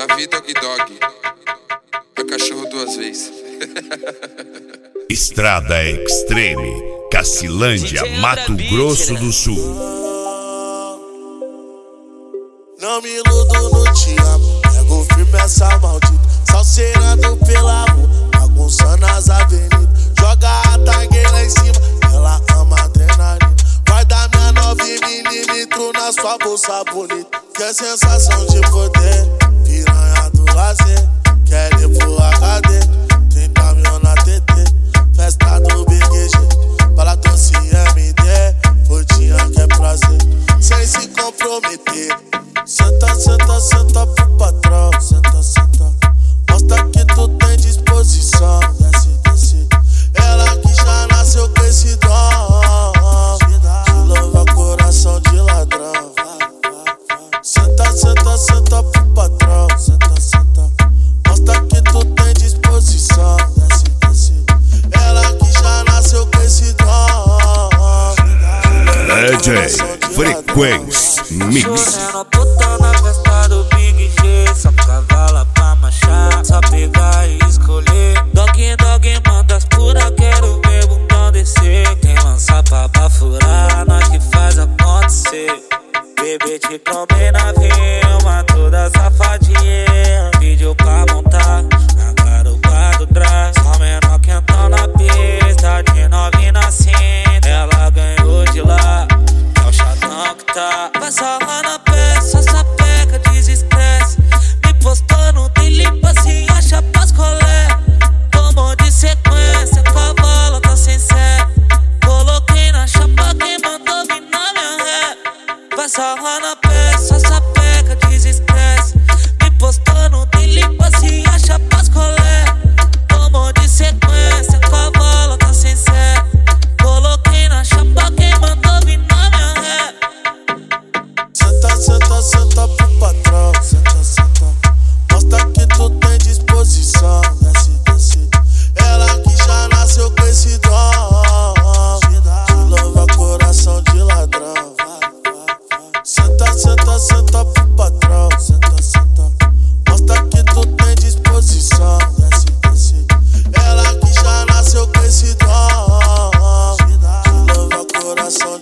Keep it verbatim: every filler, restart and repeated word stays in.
Davi Dog Dog, meu cachorro duas vezes. Estrada Extreme, Cacilândia, Mato Grosso do Sul. Não me iludo, não te amo. Pego firme essa maldita, salseirando pela rua, bagunçando as avenidas. Joga a tangue lá em cima, ela ama adrenalina. Guarda minha nove milímetros na sua bolsa bonita. Que é sensação de poder, piranha do lazer. Quer ir pro H D, trinta mil na T T. Festa do Big G, bala doce M D. Fortinha que é prazer, sem se comprometer. Senta, senta, senta pro patrão. Senta, senta, mostra que tu tem disposição. Desce, desce, ela que já nasceu com esse dom. Que louva coração de ladrão. Senta, senta, senta pro patrão. Senta, senta, mostra que tu tem disposição. Desce, desce, ela que já nasceu com esse dom. D J Frequência Mix. Na festa do Big G, só cavala pra marchar, só pegar e escolher. Dog dog manda as pura, quero ver o bundão descer. Quem lança pra bafurar, nós que faz acontecer. Bebê te combina, rima toda safada.